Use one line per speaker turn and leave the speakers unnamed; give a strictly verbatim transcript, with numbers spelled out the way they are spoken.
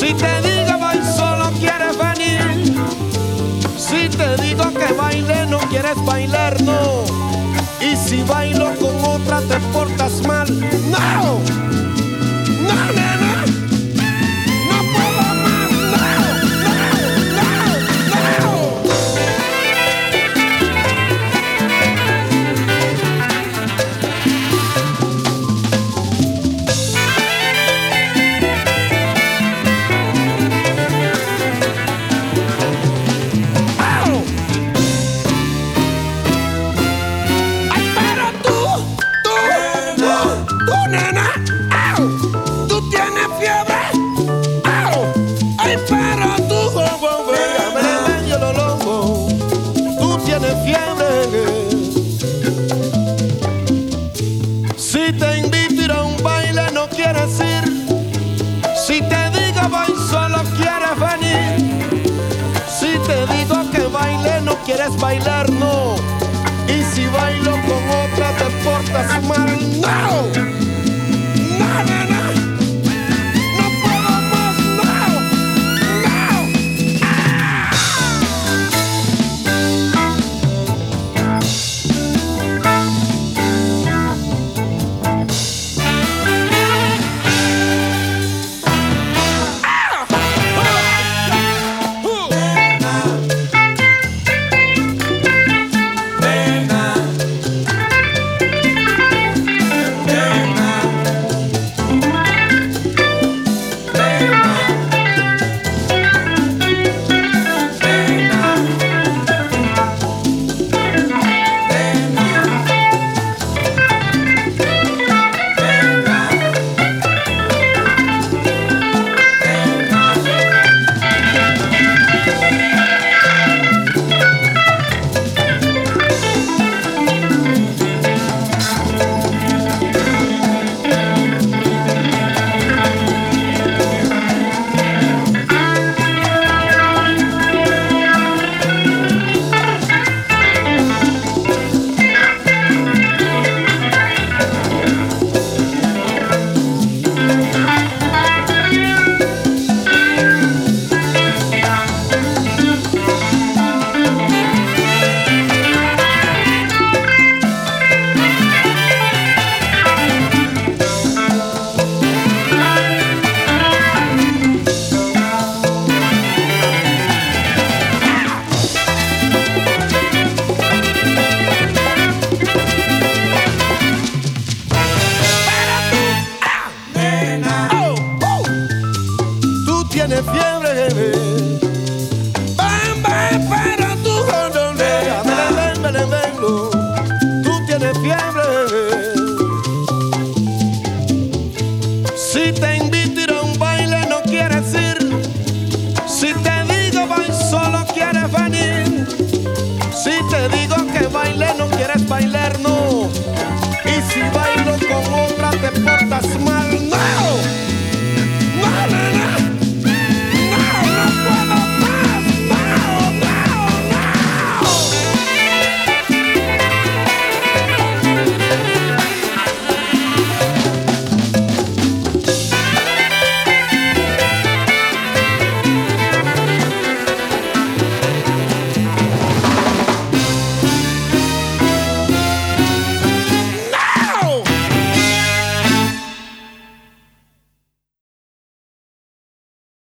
Si te digo voy solo quieres venir. Si te digo que baile no quieres bailar, no. Y si bailo con otra te portas mal. No, no, nena. Si te invito a ir a un baile no quieres ir. Si te digo voy solo quieres venir. Si te digo que baile no quieres bailar, no. Y si bailo con otra te portas mal, no. No, nena. Tienes fiebre, bebé. Bam, bam, bam.